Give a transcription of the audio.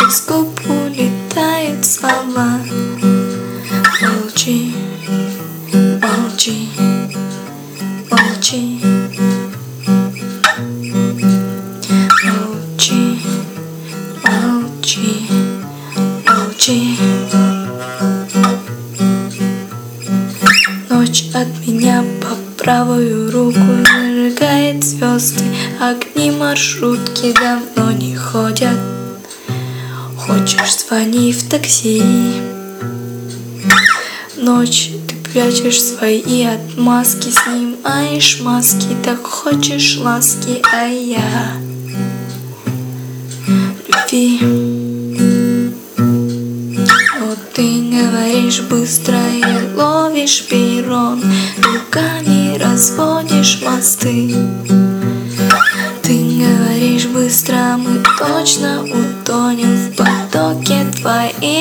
с губ улетают слова. Молчи, молчи, молчи. Молчи, молчи, молчи. Ночь от меня по правую руку зажигает звезды. Огни маршрутки давно не ходят. Хочешь, звони в такси. Ночь ты прячешь свои отмазки, снимаешь маски, так хочешь ласки, а я любви. Но ты говоришь быстро и ловишь перрон, руками разводишь мосты. Ты говоришь быстро, мы точно утонем в потоке твоих